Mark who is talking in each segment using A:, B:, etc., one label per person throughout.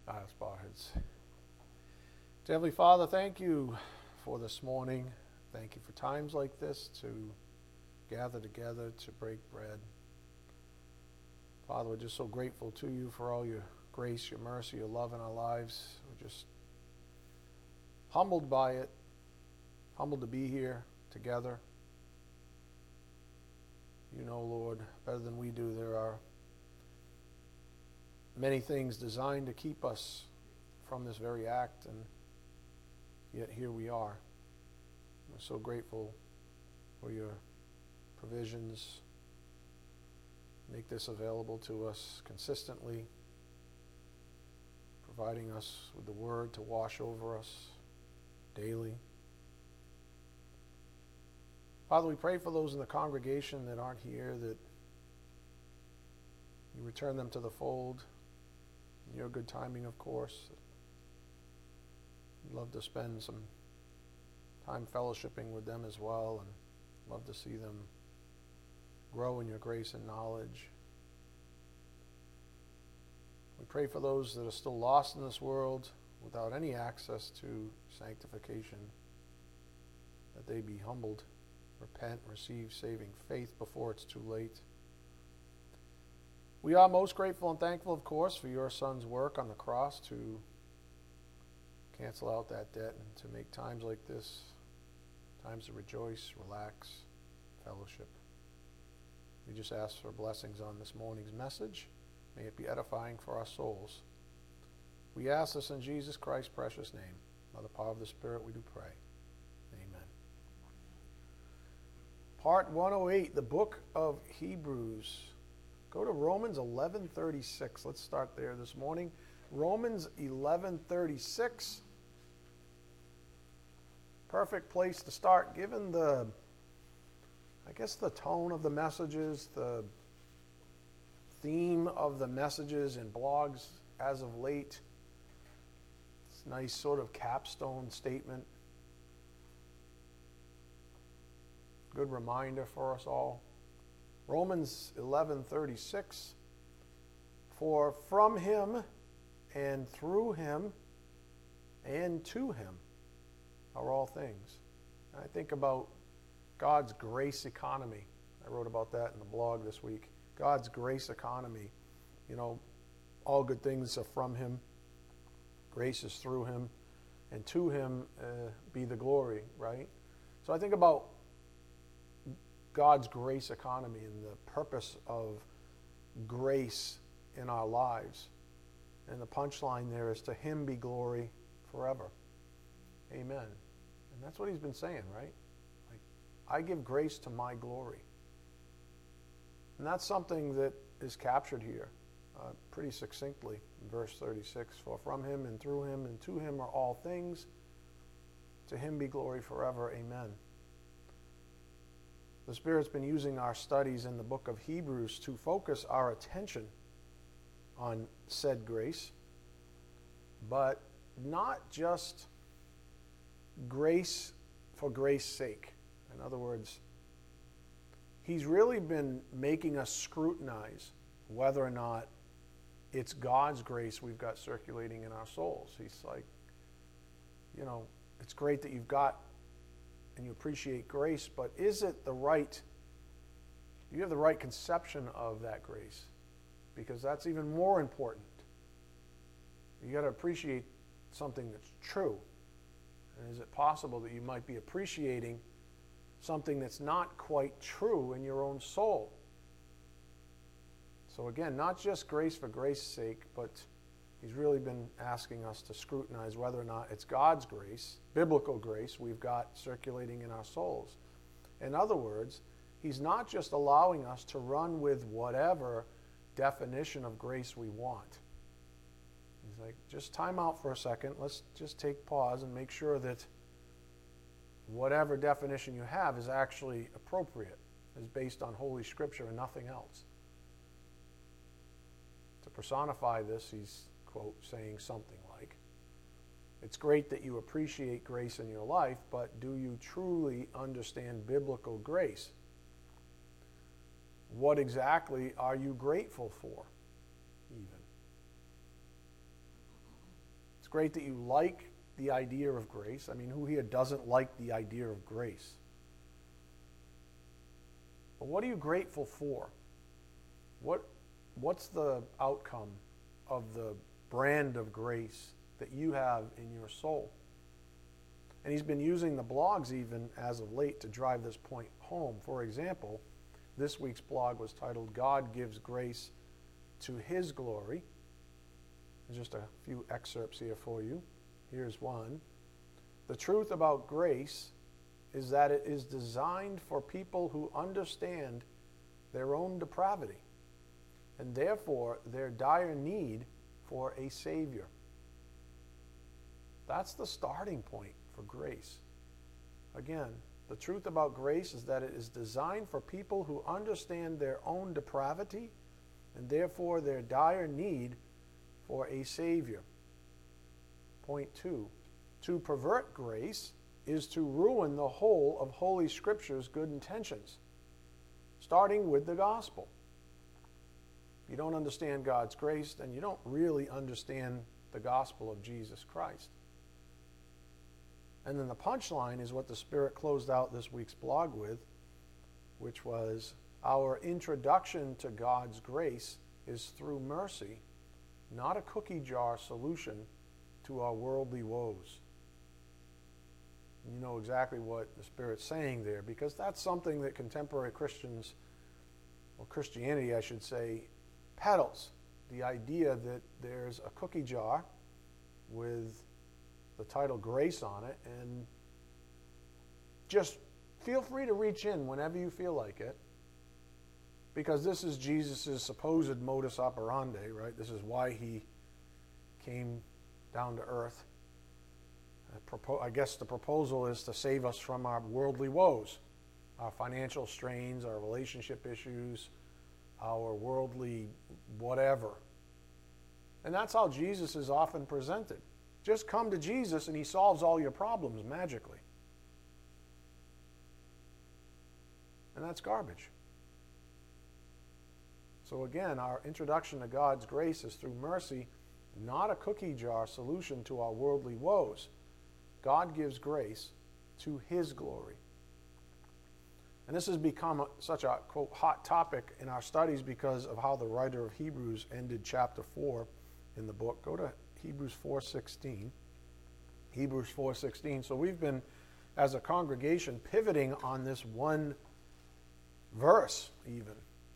A: Let's bow our heads. Dear Heavenly Father, thank you for this morning. Thank you for times like this to gather together to break bread. Father, we're just so grateful to you for all your grace, your mercy, your love in our lives. We're just humbled by it, humbled to be here together. You know, Lord, better than we do, there are many things designed to keep us from this very act, and yet here we are. We're so grateful for your provisions. Make this available to us consistently, providing us with the word to wash over us daily. Father, we pray for those in the congregation that aren't here, that you return them to the fold. In your good timing, of course. We'd love to spend some time fellowshipping with them as well, and love to see them grow in your grace and knowledge. We pray for those that are still lost in this world without any access to sanctification, that they be humbled, repent, receive saving faith before it's too late. We are most grateful and thankful, of course, for your Son's work on the cross to cancel out that debt and to make times like this times to rejoice, relax, fellowship. We just ask for blessings on this morning's message. May it be edifying for our souls. We ask this in Jesus Christ's precious name. By the power of the Spirit we do pray. Amen. Part 108, the book of Hebrews. Go to Romans 11:36. Let's start there this morning. Romans 11:36. Perfect place to start, given the tone of the messages, the theme of the messages and blogs as of late. It's a nice sort of capstone statement. Good reminder for us all. Romans 11:36, for from him and through him and to him are all things. And I think about God's grace economy. I wrote about that in the blog this week. God's grace economy. You know, all good things are from him. Grace is through him. And to him be the glory, right? So I think about God's grace economy and the purpose of grace in our lives. And the punchline there is, to him be glory forever. Amen. And that's what he's been saying, right? Like, I give grace to my glory. And that's something that is captured here pretty succinctly in verse 36. For from him and through him and to him are all things. To him be glory forever. Amen. The Spirit's been using our studies in the book of Hebrews to focus our attention on said grace, but not just grace for grace's sake. In other words, he's really been making us scrutinize whether or not it's God's grace we've got circulating in our souls. He's like, you know, it's great that you've got and you appreciate grace, but is it the right, do you have the right conception of that grace? Because that's even more important. You got to appreciate something that's true. And is it possible that you might be appreciating something that's not quite true in your own soul? So again, not just grace for grace's sake, but he's really been asking us to scrutinize whether or not it's God's grace, biblical grace, we've got circulating in our souls. In other words, he's not just allowing us to run with whatever definition of grace we want. He's like, just time out for a second. Let's just take pause and make sure that whatever definition you have is actually appropriate, is based on Holy Scripture and nothing else. To personify this, he's, quote, saying something like, it's great that you appreciate grace in your life, but do you truly understand biblical grace? What exactly are you grateful for, even? It's great that you like the idea of grace. I mean, who here doesn't like the idea of grace? But what are you grateful for? What's the outcome of the brand of grace that you have in your soul? And he's been using the blogs even as of late to drive this point home. For example, this week's blog was titled, God Gives Grace to His Glory. There's just a few excerpts here for you. Here's one. The truth about grace is that it is designed for people who understand their own depravity and therefore their dire need for a Savior. That's the starting point for grace. Again, the truth about grace is that it is designed for people who understand their own depravity and therefore their dire need for a Savior. Point 2. To pervert grace is to ruin the whole of Holy Scripture's good intentions, starting with the gospel. If you don't understand God's grace, then you don't really understand the gospel of Jesus Christ. And then the punchline is what the Spirit closed out this week's blog with, which was, our introduction to God's grace is through mercy, not a cookie jar solution to our worldly woes. You know exactly what the Spirit's saying there, because that's something that contemporary Christians, or Christianity I should say, peddles. The idea that there's a cookie jar with the title grace on it, and just feel free to reach in whenever you feel like it, because this is Jesus' supposed modus operandi, right? This is why he came down to earth. I guess the proposal is to save us from our worldly woes, our financial strains, our relationship issues, our worldly whatever. And that's how Jesus is often presented. Just come to Jesus and he solves all your problems magically. And that's garbage. So again, our introduction to God's grace is through mercy, not a cookie jar solution to our worldly woes. God gives grace to His glory. And this has become such a, quote, hot topic in our studies because of how the writer of Hebrews ended chapter 4 in the book. Go to Hebrews 4:16. Hebrews 4:16. So we've been, as a congregation, pivoting on this one verse even.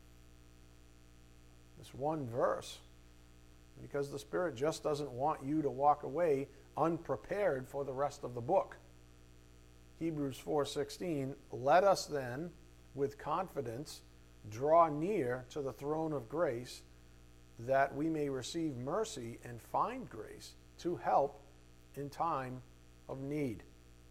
A: This one verse. Because the Spirit just doesn't want you to walk away unprepared for the rest of the book. Hebrews 4:16, let us then, with confidence, draw near to the throne of grace, that we may receive mercy and find grace to help in time of need.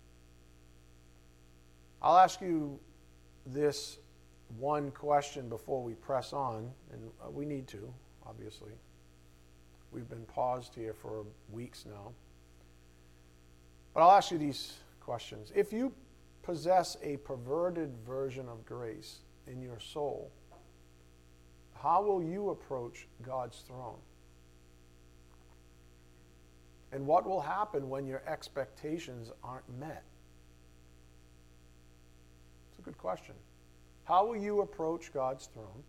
A: I'll ask you this one question before we press on, and we need to, obviously. We've been paused here for weeks now. But I'll ask you these questions. If you possess a perverted version of grace in your soul, how will you approach God's throne? And what will happen when your expectations aren't met? It's a good question. How will you approach God's throne?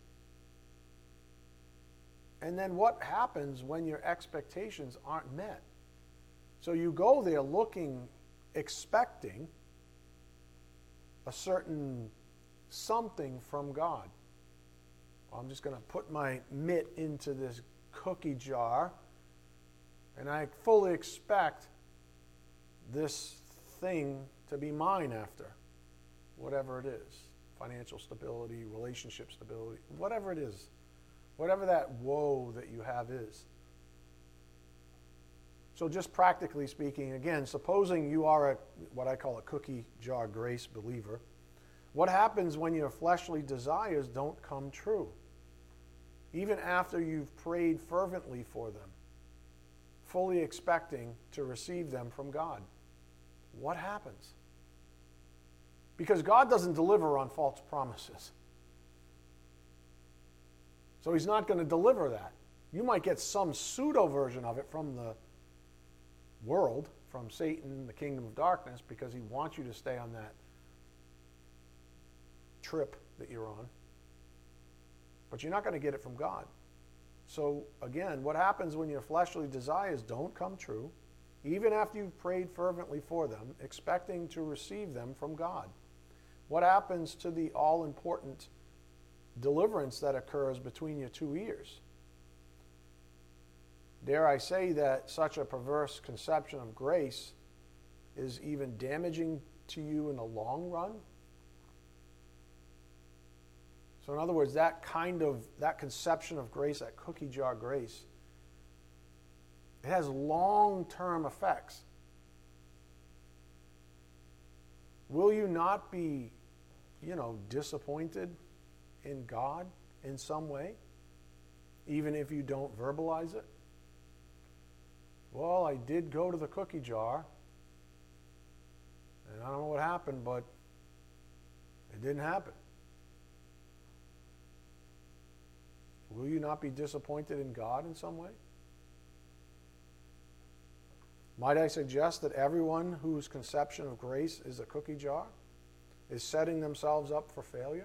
A: And then what happens when your expectations aren't met? So you go there looking, expecting a certain something from God. Well, I'm just going to put my mitt into this cookie jar, and I fully expect this thing to be mine after, whatever it is. Financial stability, relationship stability, whatever it is. Whatever that woe that you have is. So just practically speaking, again, supposing you are what I call a cookie jar grace believer, what happens when your fleshly desires don't come true? Even after you've prayed fervently for them, fully expecting to receive them from God. What happens? Because God doesn't deliver on false promises. So He's not going to deliver that. You might get some pseudo version of it from world, from Satan, the kingdom of darkness, because he wants you to stay on that trip that you're on. But you're not going to get it from God. So again, what happens when your fleshly desires don't come true, even after you've prayed fervently for them, expecting to receive them from God? What happens to the all-important deliverance that occurs between your two ears? Dare I say that such a perverse conception of grace is even damaging to you in the long run? So in other words, that conception of grace, that cookie jar grace, it has long-term effects. Will you not be, disappointed in God in some way, even if you don't verbalize it? Well, I did go to the cookie jar, and I don't know what happened, but it didn't happen. Will you not be disappointed in God in some way? Might I suggest that everyone whose conception of grace is a cookie jar is setting themselves up for failure?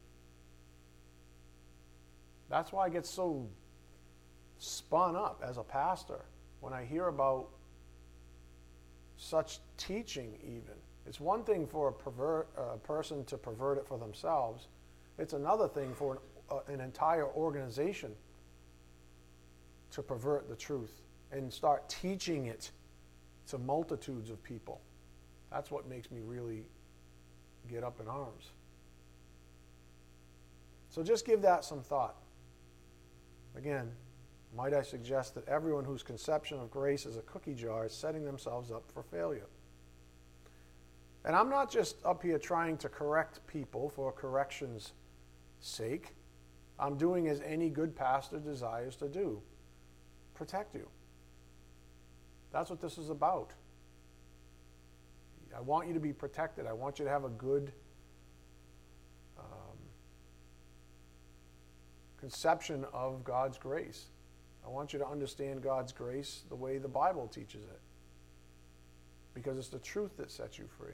A: That's why I get so spun up as a pastor when I hear about such teaching even. It's one thing for a person to pervert it for themselves. It's another thing for an entire organization to pervert the truth and start teaching it to multitudes of people. That's what makes me really get up in arms. So just give that some thought. Again, might I suggest that everyone whose conception of grace is a cookie jar is setting themselves up for failure. And I'm not just up here trying to correct people for correction's sake. I'm doing as any good pastor desires to do. Protect you. That's what this is about. I want you to be protected. I want you to have a good conception of God's grace. I want you to understand God's grace the way the Bible teaches it, because it's the truth that sets you free.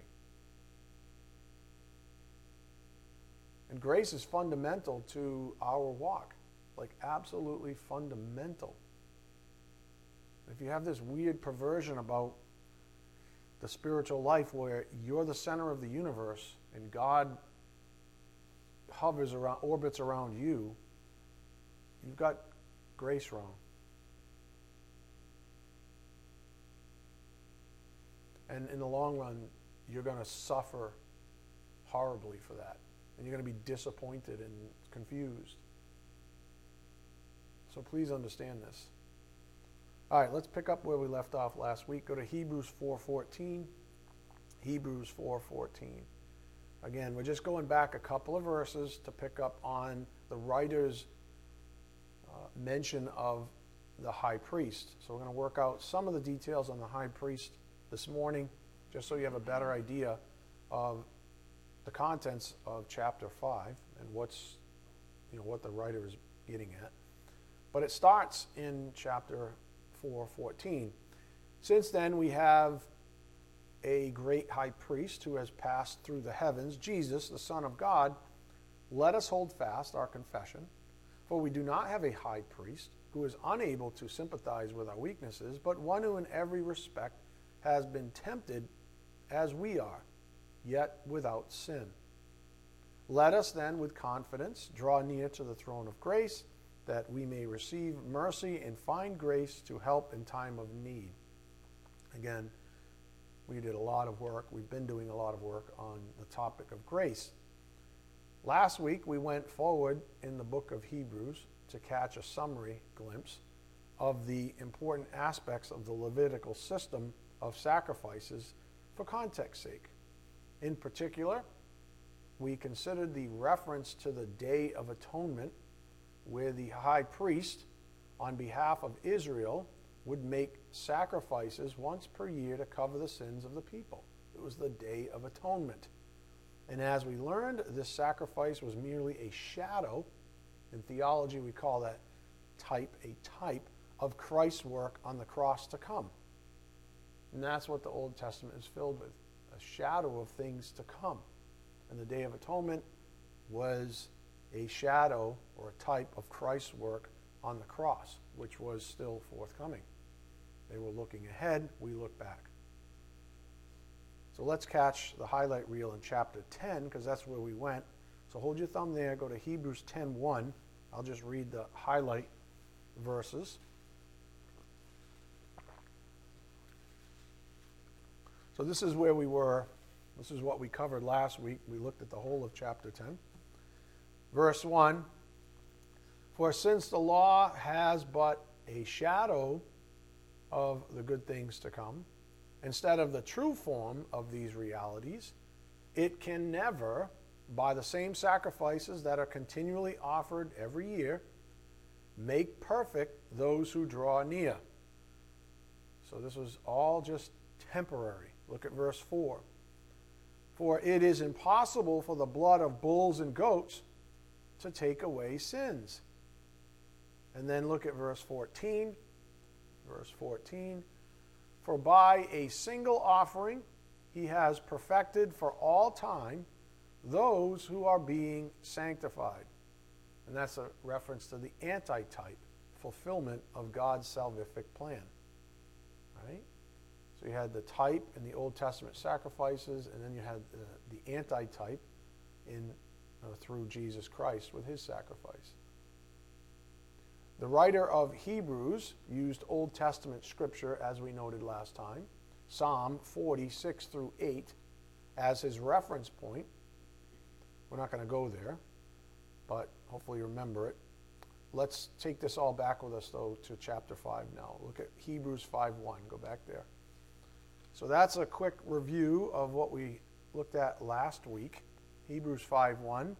A: And grace is fundamental to our walk, like absolutely fundamental. If you have this weird perversion about the spiritual life where you're the center of the universe and God orbits around you, you've got grace wrong. And in the long run, you're going to suffer horribly for that. And you're going to be disappointed and confused. So please understand this. All right, let's pick up where we left off last week. Go to Hebrews 4:14. Hebrews 4:14. Again, we're just going back a couple of verses to pick up on the writer's mention of the high priest. So we're going to work out some of the details on the high priest this morning, just so you have a better idea of the contents of chapter 5 and what the writer is getting at. But it starts in chapter 4:14. Since then we have a great high priest who has passed through the heavens, Jesus, the Son of God. Let us hold fast our confession, for we do not have a high priest who is unable to sympathize with our weaknesses, but one who in every respect has been tempted as we are, yet without sin. Let us then with confidence draw near to the throne of grace, that we may receive mercy and find grace to help in time of need. Again, we did a lot of work. We've been doing a lot of work on the topic of grace. Last week, we went forward in the book of Hebrews to catch a summary glimpse of the important aspects of the Levitical system of sacrifices for context's sake. In particular, we considered the reference to the Day of Atonement, where the high priest, on behalf of Israel, would make sacrifices once per year to cover the sins of the people. It was the Day of Atonement. And as we learned, this sacrifice was merely a shadow. In theology, we call that a type of Christ's work on the cross to come. And that's what the Old Testament is filled with, a shadow of things to come. And the Day of Atonement was a shadow or a type of Christ's work on the cross, which was still forthcoming. They were looking ahead, we look back. So let's catch the highlight reel in chapter 10, because that's where we went. So hold your thumb there, go to Hebrews 10:1. I'll just read the highlight verses. So this is where we were. This is what we covered last week. We looked at the whole of chapter 10. Verse 1, for since the law has but a shadow of the good things to come, instead of the true form of these realities, it can never, by the same sacrifices that are continually offered every year, make perfect those who draw near. So this was all just temporary. Look at verse 4. For it is impossible for the blood of bulls and goats to take away sins. And then look at verse 14. Verse 14. For by a single offering he has perfected for all time those who are being sanctified. And that's a reference to the antitype, fulfillment of God's salvific plan. Right? So you had the type in the Old Testament sacrifices, and then you had the antitype through Jesus Christ with his sacrifice. The writer of Hebrews used Old Testament scripture, as we noted last time, Psalm 46 through 8, as his reference point. We're not going to go there, but hopefully you remember it. Let's take this all back with us, though, to chapter 5 now. Look at Hebrews 5:1. Go back there. So that's a quick review of what we looked at last week. Hebrews 5:1.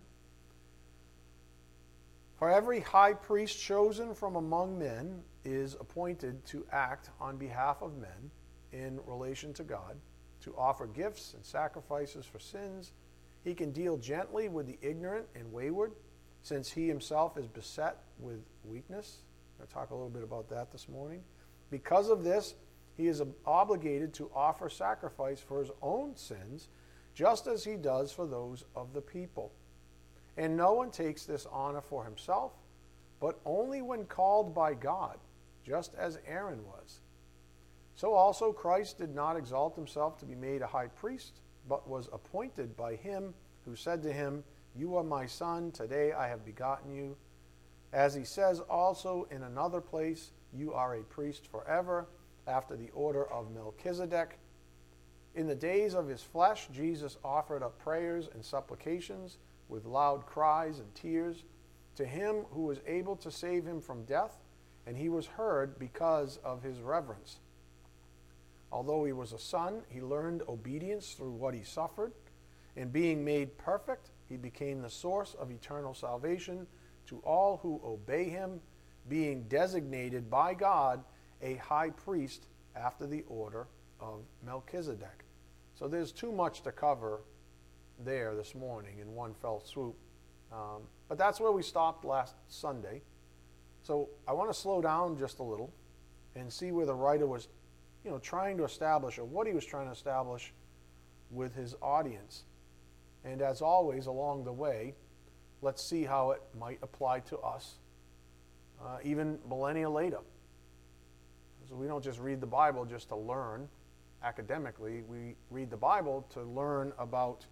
A: For every high priest chosen from among men is appointed to act on behalf of men in relation to God, to offer gifts and sacrifices for sins. He can deal gently with the ignorant and wayward, since he himself is beset with weakness. I'll talk a little bit about that this morning. Because of this, he is obligated to offer sacrifice for his own sins, just as he does for those of the people. And no one takes this honor for himself, but only when called by God, just as Aaron was. So also Christ did not exalt himself to be made a high priest, but was appointed by him who said to him, You are my son, today I have begotten you. As he says also in another place, You are a priest forever, after the order of Melchizedek. In the days of his flesh, Jesus offered up prayers and supplications with loud cries and tears to him who was able to save him from death, and he was heard because of his reverence. Although he was a son, he learned obedience through what he suffered, and being made perfect, he became the source of eternal salvation to all who obey him, being designated by God a high priest after the order of Melchizedek. So there's too much to cover there this morning in one fell swoop. But that's where we stopped last Sunday. So I want to slow down just a little and see where the writer was, trying to establish, or what he was trying to establish with his audience. And as always, along the way, let's see how it might apply to us, even millennia later. So we don't just read the Bible just to learn academically. We read the Bible to learn about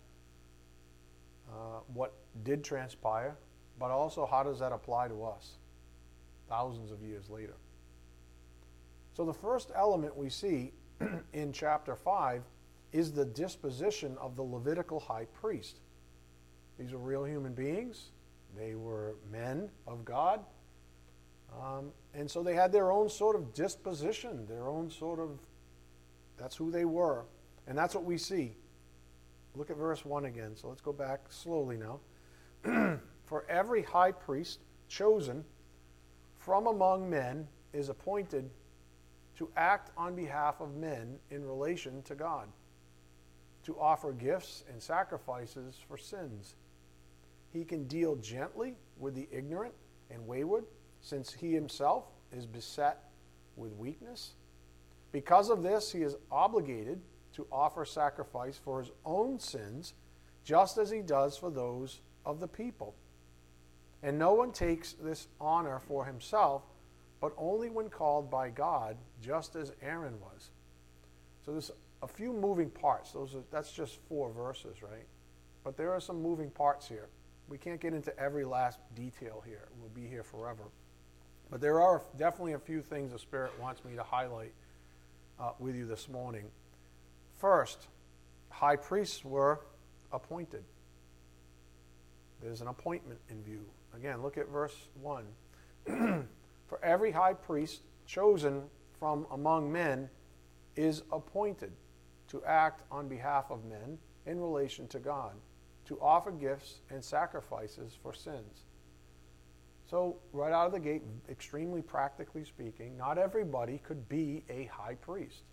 A: what did transpire, but also how does that apply to us thousands of years later. So the first element we see in chapter 5 is the disposition of the Levitical high priest. These were real human beings. They were men of God. And so they had their own sort of disposition, their own sort of, that's who they were. And that's what we see. Look at verse 1 again. So let's go back slowly now. For every high priest chosen from among men is appointed to act on behalf of men in relation to God, to offer gifts and sacrifices for sins. He can deal gently with the ignorant and wayward, since he himself is beset with weakness. Because of this, he is obligated to offer sacrifice for his own sins, just as he does for those of the people. And no one takes this honor for himself, but only when called by God, just as Aaron was. So there's a few moving parts. That's just 4 verses, right? But there are some moving parts here. We can't get into every last detail here. We'll be here forever. But there are definitely a few things the Spirit wants me to highlight with you this morning. First, high priests were appointed. There's an appointment in view. Again, look at verse 1. For every high priest chosen from among men is appointed to act on behalf of men in relation to God, to offer gifts and sacrifices for sins. So, right out of the gate, extremely practically speaking, not everybody could be a high priest.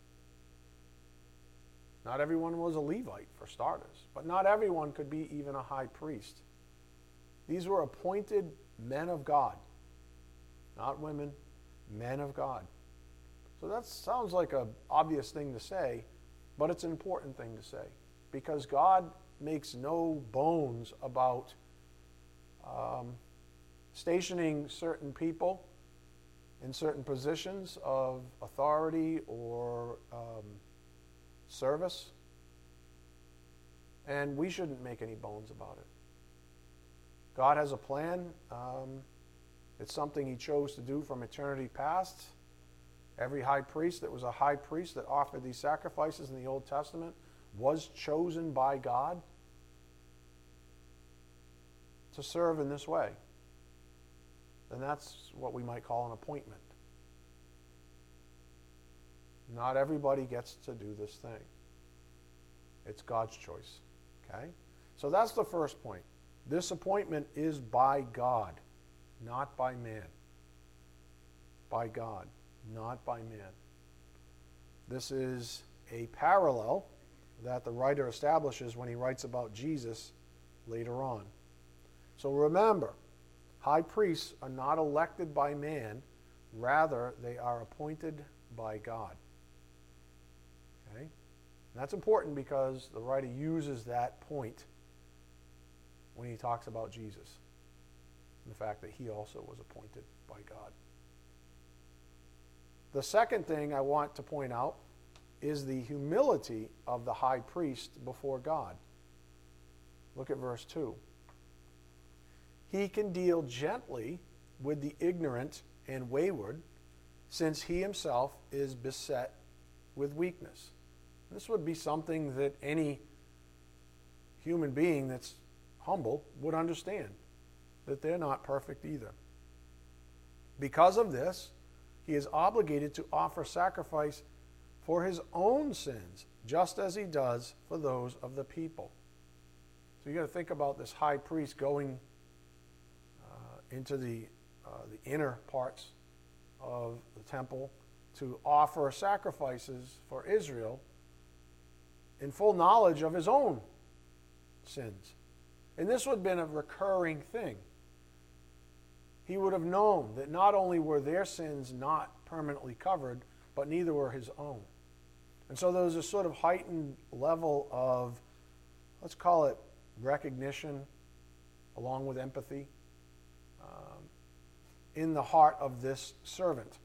A: Not everyone was a Levite, for starters, but not everyone could be even a high priest. These were appointed men of God, not women, men of God. So that sounds like an obvious thing to say, but it's an important thing to say, because God makes no bones about stationing certain people in certain positions of authority or service, and we shouldn't make any bones about it. God has a plan. It's something he chose to do from eternity past. Every high priest that was a high priest that offered these sacrifices in the Old Testament was chosen by God to serve in this way. And that's what we might call an appointment. Not everybody gets to do this thing. It's God's choice. Okay? So that's the first point. This appointment is by God, not by man. By God, not by man. This is a parallel that the writer establishes when he writes about Jesus later on. So remember, high priests are not elected by man, rather they are appointed by God. Okay? And that's important because the writer uses that point when he talks about Jesus, and the fact that he also was appointed by God. The second thing I want to point out is the humility of the high priest before God. Look at verse 2. He can deal gently with the ignorant and wayward, since he himself is beset with weakness. This would be something that any human being that's humble would understand, that they're not perfect either. Because of this, he is obligated to offer sacrifice for his own sins, just as he does for those of the people. So you got to think about this high priest going into the inner parts of the temple to offer sacrifices for Israel in full knowledge of his own sins. And this would have been a recurring thing. He would have known that not only were their sins not permanently covered, but neither were his own. And so there was a sort of heightened level of, let's call it recognition, along with empathy, in the heart of this servant.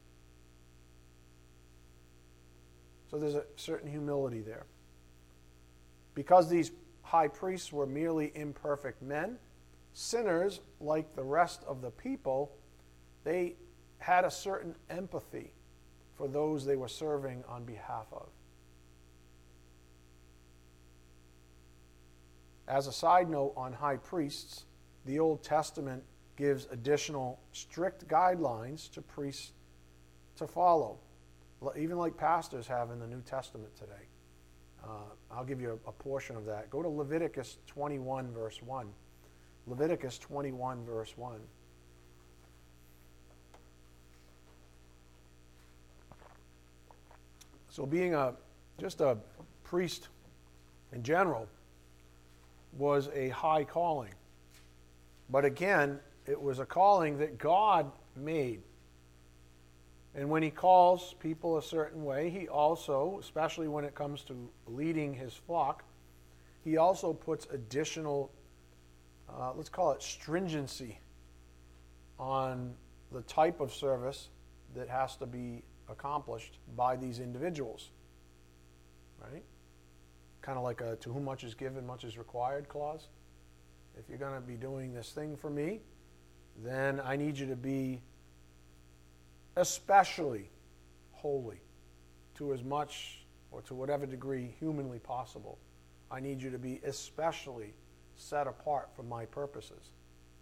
A: So there's a certain humility there. Because these high priests were merely imperfect men, sinners like the rest of the people, they had a certain empathy for those they were serving on behalf of. As a side note on high priests, the Old Testament gives additional strict guidelines to priests to follow, even like pastors have in the New Testament today. I'll give you a portion of that. Go to Leviticus 21, verse 1. Leviticus 21, verse 1. So being just a priest in general was a high calling. But again, it was a calling that God made. And when he calls people a certain way, he also, especially when it comes to leading his flock, he also puts additional, let's call it stringency, on the type of service that has to be accomplished by these individuals. Right? Kind of like a to whom much is given, much is required clause. If you're going to be doing this thing for me, then I need you to be especially holy to as much or to whatever degree humanly possible. I need you to be especially set apart for my purposes.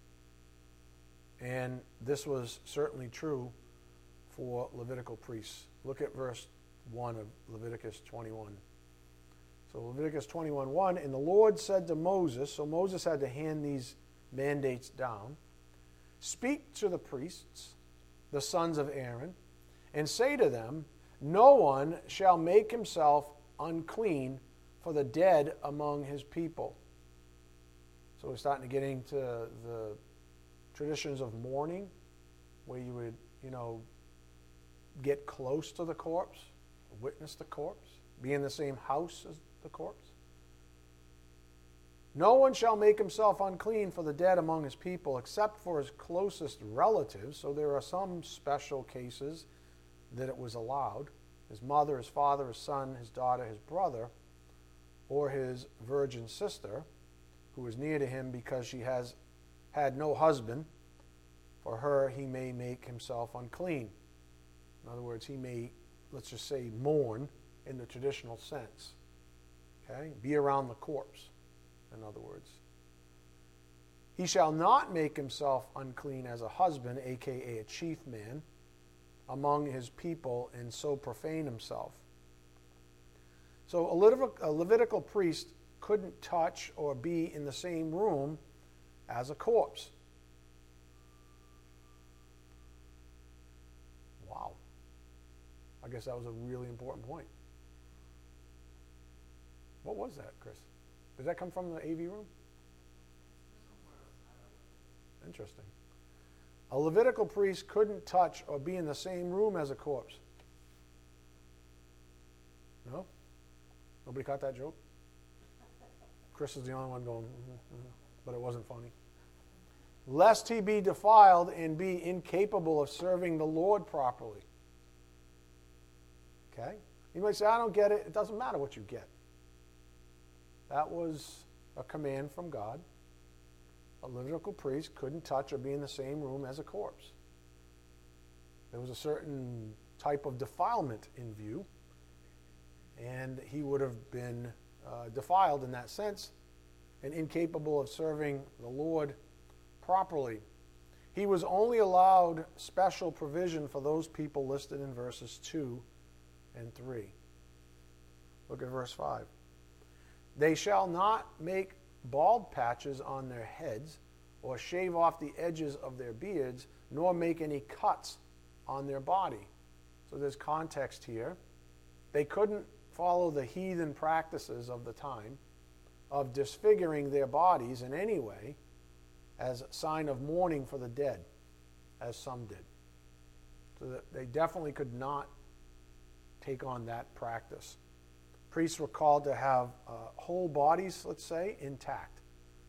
A: And this was certainly true for Levitical priests. Look at verse 1 of Leviticus 21. So Leviticus 21:1, and the Lord said to Moses, so Moses had to hand these mandates down, speak to the priests, the sons of Aaron, and say to them, no one shall make himself unclean for the dead among his people. So we're starting to get into the traditions of mourning, where you would, get close to the corpse, witness the corpse, be in the same house as the corpse. No one shall make himself unclean for the dead among his people, except for his closest relatives. So there are some special cases that it was allowed. His mother, his father, his son, his daughter, his brother, or his virgin sister, who is near to him because she has had no husband. For her he may make himself unclean. In other words, he may, let's just say, mourn in the traditional sense. Okay? Be around the corpse, in other words. He shall not make himself unclean as a husband, a.k.a. a chief man, among his people, and so profane himself. So a Levitical priest couldn't touch or be in the same room as a corpse. Wow. I guess that was a really important point. What was that, Chris? Did that come from the AV room? Interesting. A Levitical priest couldn't touch or be in the same room as a corpse. No? Nobody caught that joke? Chris is the only one going, but it wasn't funny. Lest he be defiled and be incapable of serving the Lord properly. Okay? You might say, I don't get it. It doesn't matter what you get. That was a command from God. A Levitical priest couldn't touch or be in the same room as a corpse. There was a certain type of defilement in view, and he would have been defiled in that sense and incapable of serving the Lord properly. He was only allowed special provision for those people listed in verses 2 and 3. Look at verse 5. They shall not make bald patches on their heads, or shave off the edges of their beards, nor make any cuts on their body. So there's context here. They couldn't follow the heathen practices of the time of disfiguring their bodies in any way as a sign of mourning for the dead, as some did. So that they definitely could not take on that practice. Priests were called to have whole bodies, let's say, intact.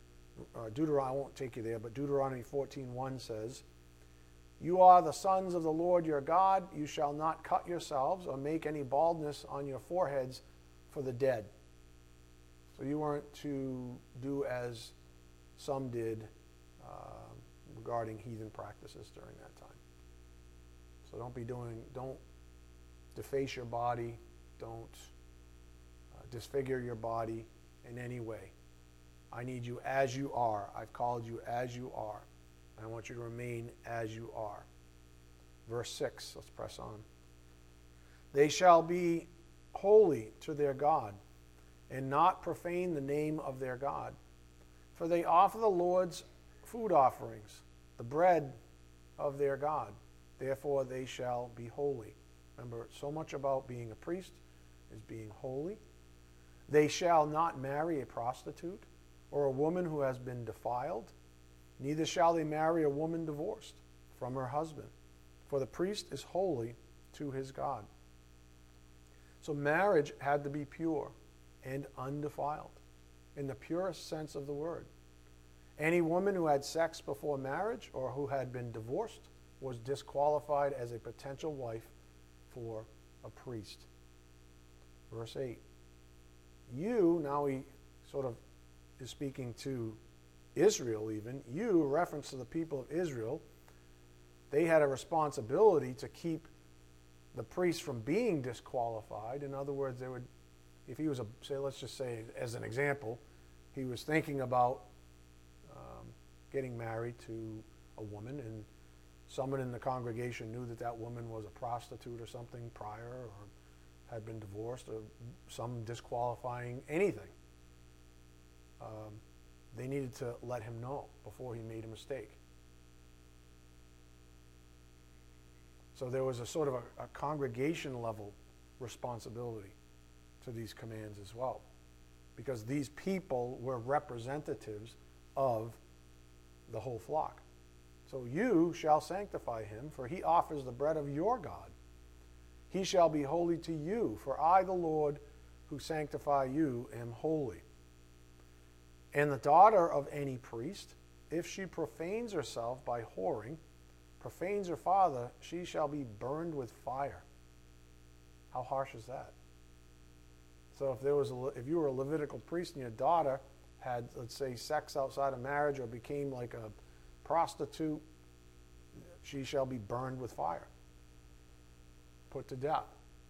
A: I won't take you there, but Deuteronomy 14:1 says, you are the sons of the Lord your God. You shall not cut yourselves or make any baldness on your foreheads for the dead. So you weren't to do as some did regarding heathen practices during that time. So don't deface your body. Don't disfigure your body in any way. I need you as you are. I've called you as you are. And I want you to remain as you are. Verse 6, let's press on. They shall be holy to their God, and not profane the name of their God. For they offer the Lord's food offerings, the bread of their God. Therefore they shall be holy. Remember, so much about being a priest is being holy. They shall not marry a prostitute or a woman who has been defiled. Neither shall they marry a woman divorced from her husband. For the priest is holy to his God. So marriage had to be pure and undefiled in the purest sense of the word. Any woman who had sex before marriage or who had been divorced was disqualified as a potential wife for a priest. Verse 8. You, now he sort of is speaking to Israel even, you, reference to the people of Israel, they had a responsibility to keep the priest from being disqualified. In other words, they would, if he was let's just say as an example, he was thinking about getting married to a woman, and someone in the congregation knew that that woman was a prostitute or something prior, or had been divorced, or some disqualifying anything. They needed to let him know before he made a mistake. So there was a sort of a congregation level responsibility to these commands as well, because these people were representatives of the whole flock. So you shall sanctify him, for he offers the bread of your God. He shall be holy to you, for I, the Lord, who sanctify you, am holy. And the daughter of any priest, if she profanes herself by whoring, profanes her father, she shall be burned with fire. How harsh is that? So if you were a Levitical priest and your daughter had, let's say, sex outside of marriage or became like a prostitute, she shall be burned with fire, put to death.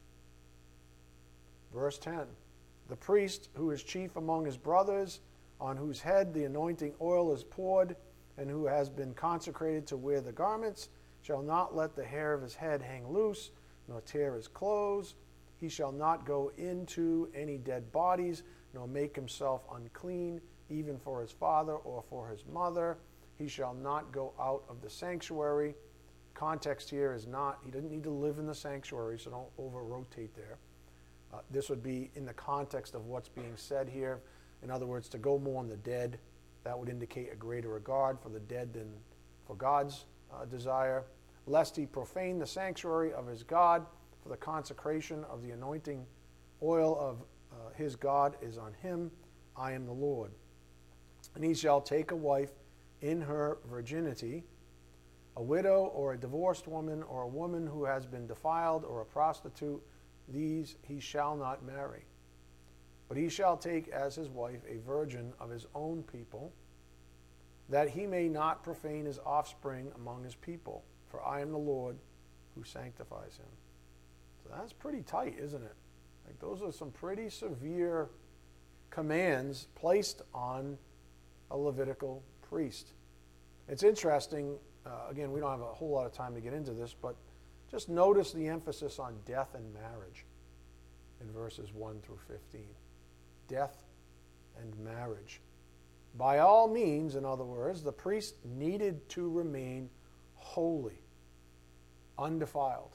A: Verse 10, the priest who is chief among his brothers, on whose head the anointing oil is poured, and who has been consecrated to wear the garments, shall not let the hair of his head hang loose, nor tear his clothes. He shall not go into any dead bodies, nor make himself unclean, even for his father or for his mother. He shall not go out of the sanctuary. Context here is not, he doesn't need to live in the sanctuary, so don't over-rotate there. This would be in the context of what's being said here. In other words, to go more on the dead, that would indicate a greater regard for the dead than for God's desire. Lest he profane the sanctuary of his God, for the consecration of the anointing oil of his God is on him. I am the Lord. And he shall take a wife in her virginity, a widow or a divorced woman or a woman who has been defiled or a prostitute. These he shall not marry. But he shall take as his wife a virgin of his own people, that he may not profane his offspring among his people. For I am the Lord who sanctifies him. So that's pretty tight, isn't it? Like, those are some pretty severe commands placed on a Levitical priest. It's interesting, again, we don't have a whole lot of time to get into this, but just notice the emphasis on death and marriage in verses 1 through 15. Death and marriage. By all means, in other words, the priest needed to remain holy, undefiled.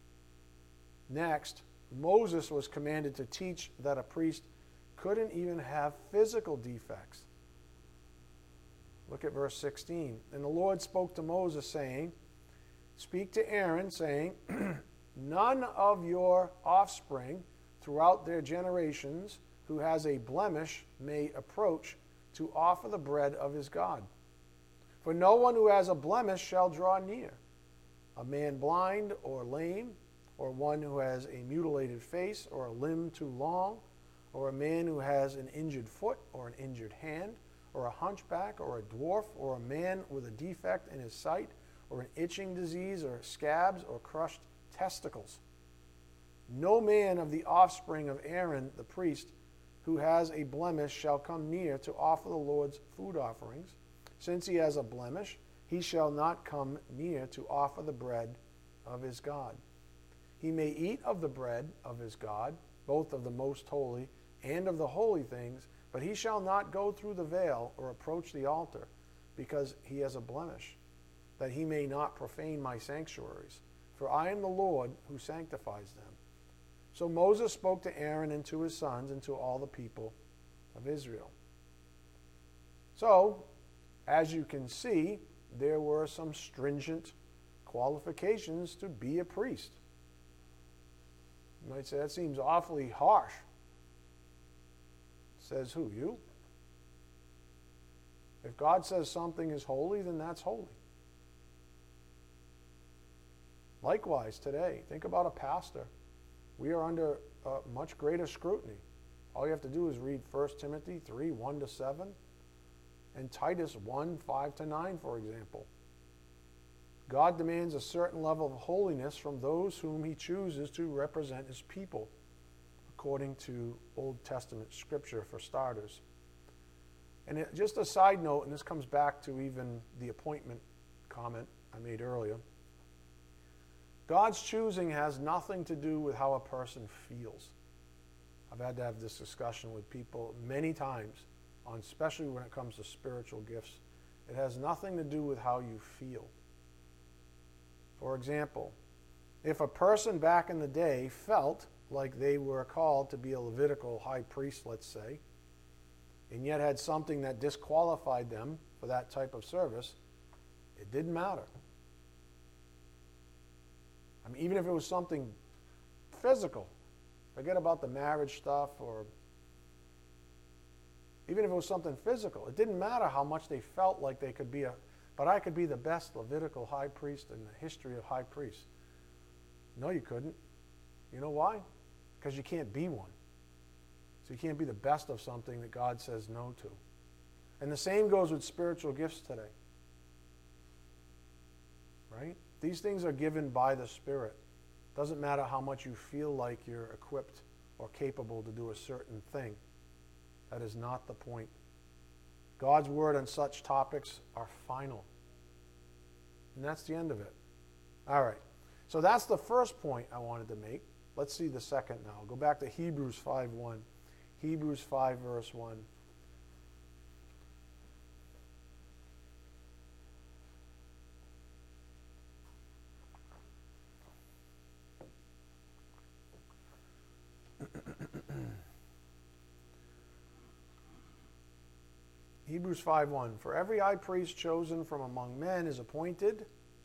A: Next, Moses was commanded to teach that a priest couldn't even have physical defects. Look at verse 16. And the Lord spoke to Moses, saying, speak to Aaron, saying, none of your offspring throughout their generations who has a blemish may approach to offer the bread of his God. For no one who has a blemish shall draw near, a man blind or lame, or one who has a mutilated face, or a limb too long, or a man who has an injured foot or an injured hand, or a hunchback, or a dwarf, or a man with a defect in his sight, or an itching disease, or scabs, or crushed testicles. No man of the offspring of Aaron the priest who has a blemish shall come near to offer the Lord's food offerings. Since he has a blemish, he shall not come near to offer the bread of his God. He may eat of the bread of his God, both of the most holy and of the holy things, but he shall not go through the veil or approach the altar, because he has a blemish, that he may not profane my sanctuaries. For I am the Lord who sanctifies them. So Moses spoke to Aaron and to his sons and to all the people of Israel. So, as you can see, there were some stringent qualifications to be a priest. You might say, that seems awfully harsh. Says who? You? If God says something is holy, then that's holy. Likewise, today, think about a pastor. We are under much greater scrutiny. All you have to do is read 1 Timothy 3, 1-7, and Titus 1, 5-9, for example. God demands a certain level of holiness from those whom he chooses to represent his people, according to Old Testament scripture, for starters. And just a side note, and this comes back to even the appointment comment I made earlier. God's choosing has nothing to do with how a person feels. I've had to have this discussion with people many times, especially when it comes to spiritual gifts. It has nothing to do with how you feel. For example, if a person back in the day felt like they were called to be a Levitical high priest, let's say, and yet had something that disqualified them for that type of service, it didn't matter. I mean, even if it was something physical, forget about the marriage stuff, or even if it was something physical, it didn't matter how much they felt like they could be but I could be the best Levitical high priest in the history of high priests. No, you couldn't. You know why? Because you can't be one. So you can't be the best of something that God says no to. And the same goes with spiritual gifts today. Right? These things are given by the Spirit. Doesn't matter how much you feel like you're equipped or capable to do a certain thing. That is not the point. God's word on such topics are final. And that's the end of it. All right. So that's the first point I wanted to make. Let's see the second now. Go back to Hebrews 5:1. Hebrews 5, verse 1. Hebrews 5:1. For every high priest chosen from among men is appointed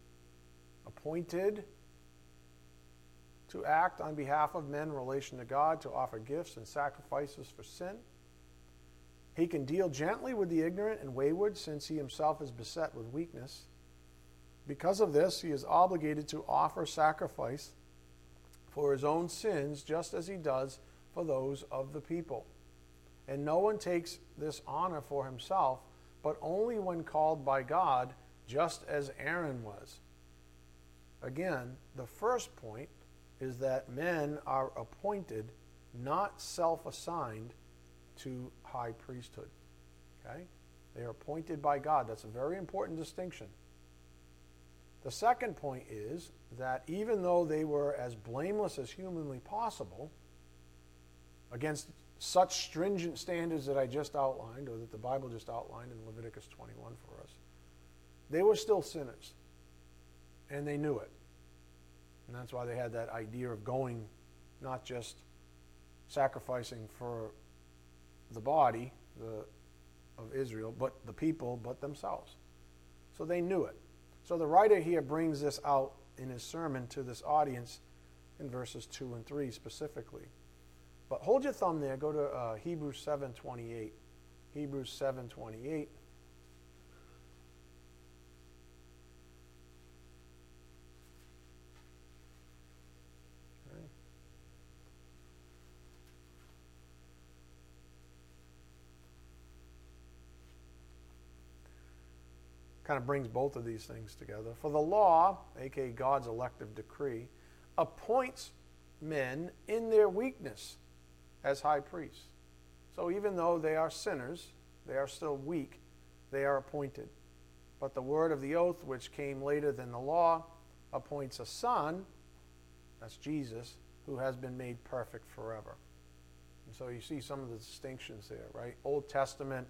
A: to act on behalf of men in relation to God, to offer gifts and sacrifices for sin. He can deal gently with the ignorant and wayward, since he himself is beset with weakness. Because of this, he is obligated to offer sacrifice for his own sins, just as he does for those of the people. And no one takes this honor for himself, but only when called by God, just as Aaron was. Again, the first point is that men are appointed, not self-assigned, to high priesthood. Okay? They are appointed by God. That's a very important distinction. The second point is that even though they were as blameless as humanly possible, against such stringent standards that I just outlined, or that the Bible just outlined in Leviticus 21 for us, they were still sinners. And they knew it. And that's why they had that idea of going, not just sacrificing for the body of Israel, but the people, but themselves. So they knew it. So the writer here brings this out in his sermon to this audience in verses 2 and 3 specifically. But hold your thumb there. Go to Hebrews 7:28. Hebrews 7:28. Kind of brings both of these things together. For the law, aka God's elective decree, appoints men in their weakness as high priests. So even though they are sinners, they are still weak, they are appointed. But the word of the oath, which came later than the law, appoints a son, that's Jesus, who has been made perfect forever. And so you see some of the distinctions there, right? Old Testament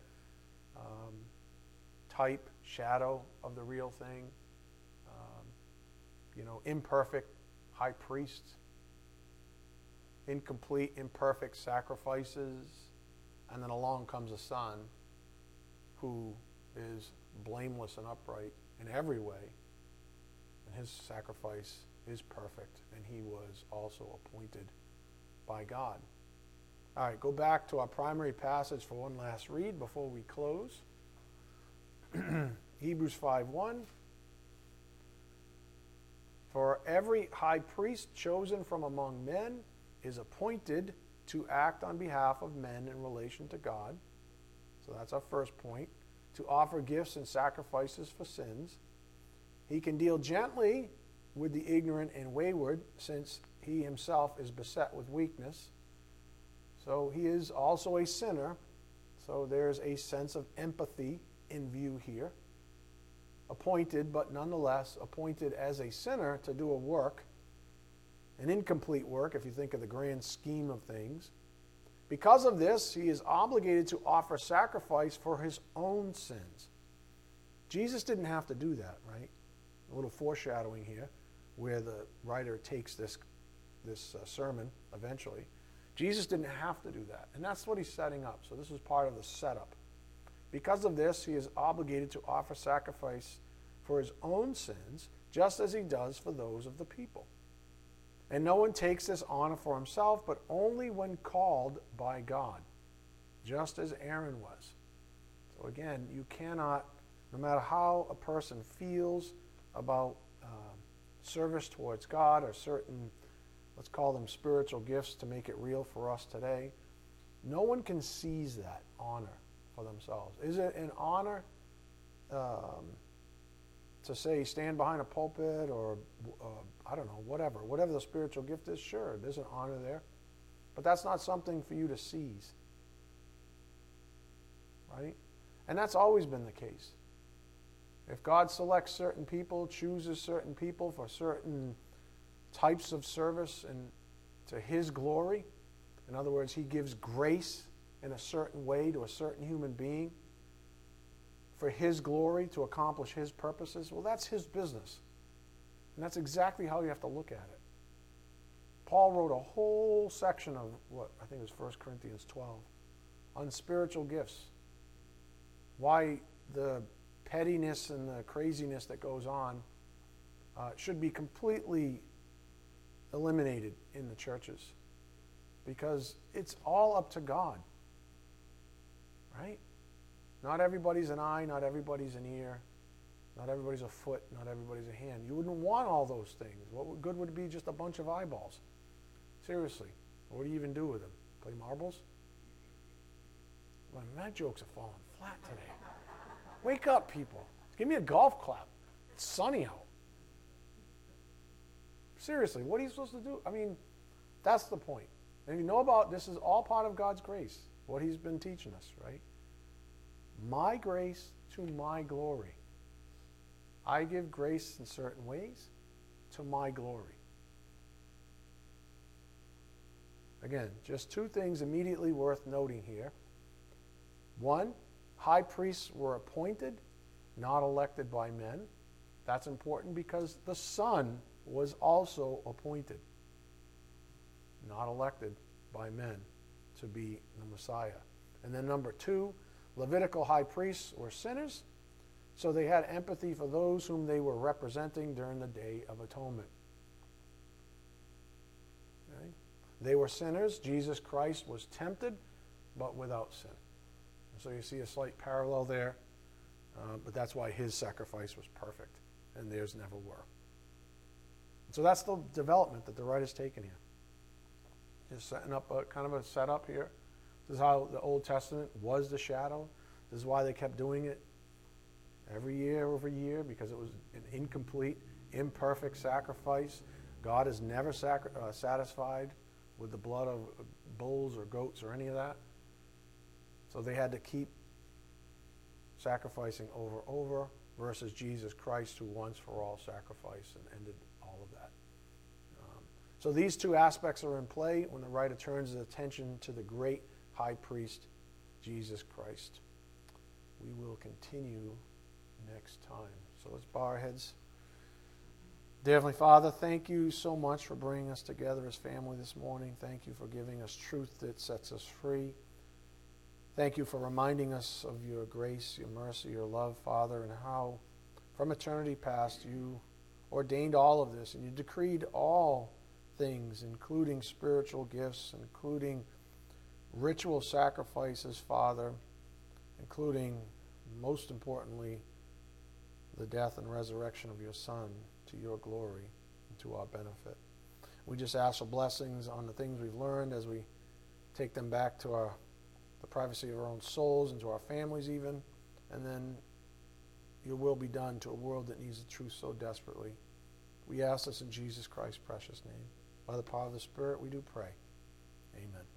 A: type, shadow of the real thing. Imperfect high priests, incomplete, imperfect sacrifices, and then along comes a son who is blameless and upright in every way, and his sacrifice is perfect, and he was also appointed by God. All right, go back to our primary passage for one last read before we close. Hebrews 5:1. For every high priest chosen from among men is appointed to act on behalf of men in relation to God. So that's our first point. To offer gifts and sacrifices for sins. He can deal gently with the ignorant and wayward, since he himself is beset with weakness. So he is also a sinner. So there's a sense of empathy in view here. Appointed, but nonetheless appointed as a sinner to do a work, an incomplete work if you think of the grand scheme of things. Because of this, he is obligated to offer sacrifice for his own sins. Jesus didn't have to do that, right? A little foreshadowing here, where the writer takes this sermon eventually. Jesus didn't have to do that, and that's what he's setting up. So this is part of the setup. Because of this, he is obligated to offer sacrifice for his own sins, just as he does for those of the people. And no one takes this honor for himself, but only when called by God, just as Aaron was. So again, you cannot, no matter how a person feels about service towards God or certain, let's call them spiritual gifts to make it real for us today, no one can seize that honor for themselves. Is it an honor to say stand behind a pulpit or I don't know, whatever the spiritual gift is? Sure, there's an honor there, but that's not something for you to seize, right? And that's always been the case. If God selects certain people, chooses certain people for certain types of service and to his glory, in other words, he gives grace in a certain way to a certain human being for his glory, to accomplish his purposes, well, that's his business. And that's exactly how you have to look at it. Paul wrote a whole section of what I think it was 1 Corinthians 12 on spiritual gifts. Why the pettiness and the craziness that goes on should be completely eliminated in the churches, because it's all up to God, right? Not everybody's an eye, not everybody's an ear, not everybody's a foot, not everybody's a hand. You wouldn't want all those things. What good would it be just a bunch of eyeballs? Seriously, what do you even do with them? Play marbles? Well, my jokes are falling flat today. Wake up, people. Give me a golf clap. It's sunny out. Seriously, what are you supposed to do? I mean, that's the point. And if you know about this, is all part of God's grace, what he's been teaching us, right? My grace to my glory. I give grace in certain ways to my glory. Again, just two things immediately worth noting here. One, high priests were appointed, not elected by men. That's important because the Son was also appointed, not elected by men to be the Messiah. And then number two, Levitical high priests were sinners, so they had empathy for those whom they were representing during the Day of Atonement. Okay? They were sinners. Jesus Christ was tempted, but without sin. So you see a slight parallel there, but that's why his sacrifice was perfect, and theirs never were. So that's the development that the writer's taken here. Just setting up a kind of a setup here. This is how the Old Testament was the shadow. This is why they kept doing it every year over year, because it was an incomplete, imperfect sacrifice. God is never satisfied with the blood of bulls or goats or any of that. So they had to keep sacrificing over versus Jesus Christ, who once for all sacrificed and ended all of that. So these two aspects are in play when the writer turns his attention to the great high priest, Jesus Christ. We will continue next time. So let's bow our heads. Dear Heavenly Father, thank you so much for bringing us together as family this morning. Thank you for giving us truth that sets us free. Thank you for reminding us of your grace, your mercy, your love, Father, and how from eternity past you ordained all of this and you decreed all things, including spiritual gifts, including ritual sacrifices, Father, including, most importantly, the death and resurrection of your Son to your glory and to our benefit. We just ask for blessings on the things we've learned as we take them back to the privacy of our own souls and to our families even, and then your will be done to a world that needs the truth so desperately. We ask this in Jesus Christ's precious name. By the power of the Spirit we do pray. Amen.